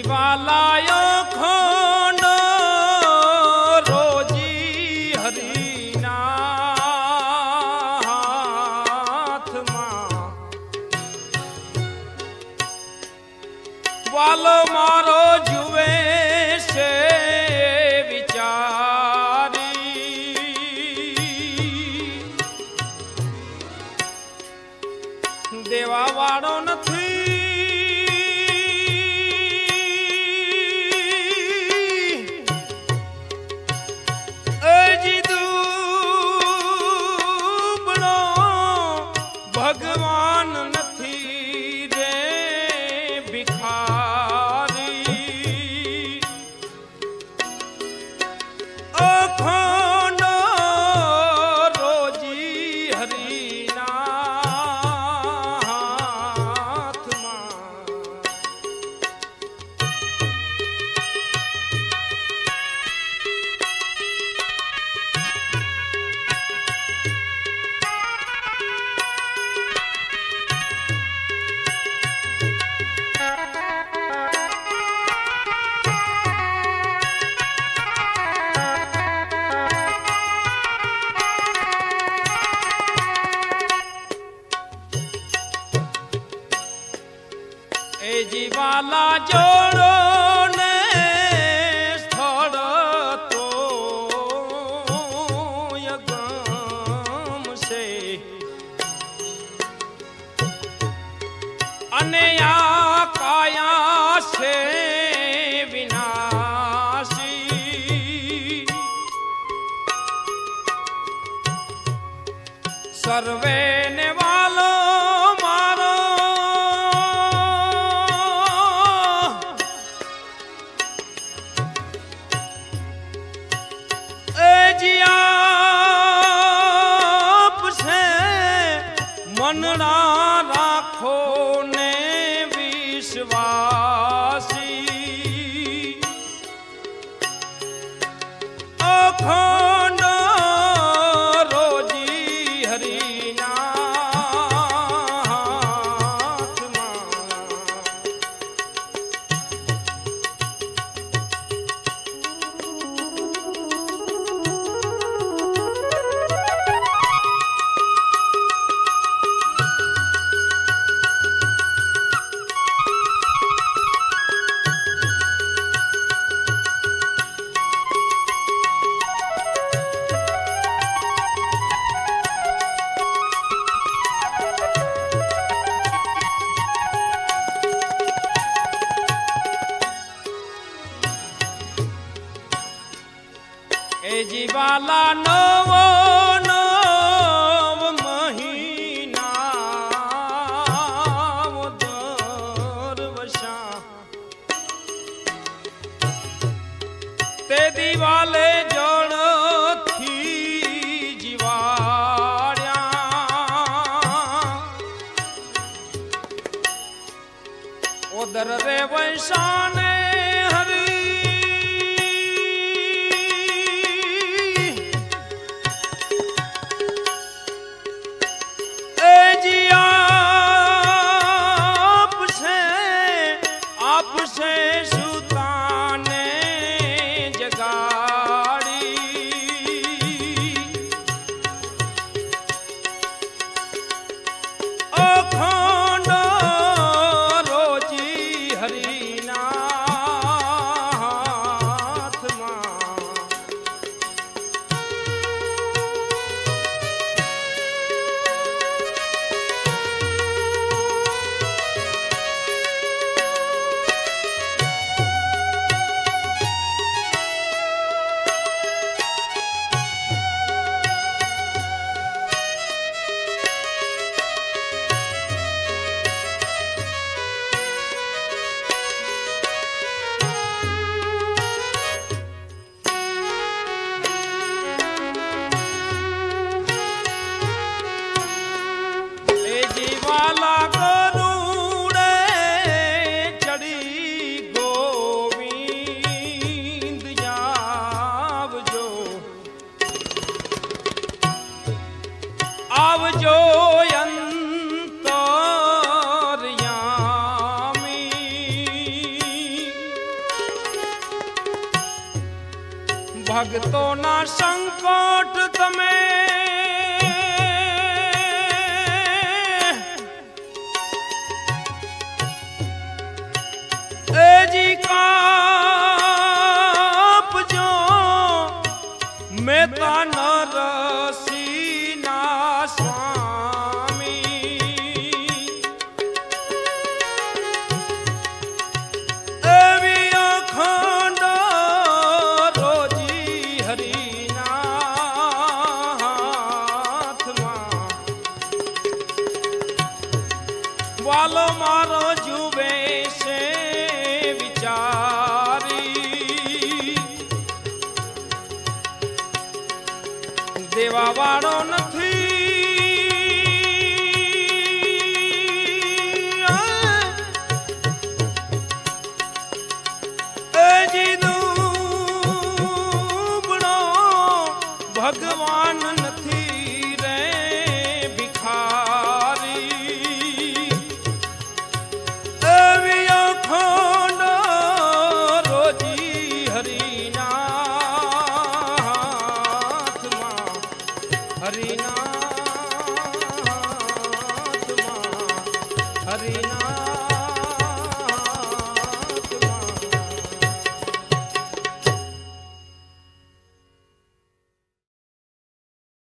જીવાલાયો ખોંડો રોજી હરીના હાથમાં વાલો મારો જુએ છે વિચારી દેવા વાળો નથી भगवान नथी रे भिखारी अखंडो रोजी हरीना हाथमां जीवाला जोड़ो ने स्थल तो यगम से अने आ काया से विनाशी सर्वे ने वालो मनड़ा राखो ने विश्वासी अखंड रोजी हरीना हाथमां जीवाला नवो नव महीना दरवशा ते दिवाले जड़ थी जीवाड़िया उधर रे वैशाने से सुताने जगाड़ी अखंड रोजी हरीना हाथमां जीवाला गरुड़े चढ़ी गोविंद आवजो आवजो अंतर्यामी ભગતોના સંકોટ તમે એજી કાપજો મેતા નરસિંહના સ્વામી એવી અખંડ રોજી હરિના હાથમાં વાલો મારો જુએ છે વિચારી દેવા વાળો નથી એજી દુબળો ભગવાન નથી રે ભિખારી એવી અખંડ રોજી હરિના હાથમાં હરિના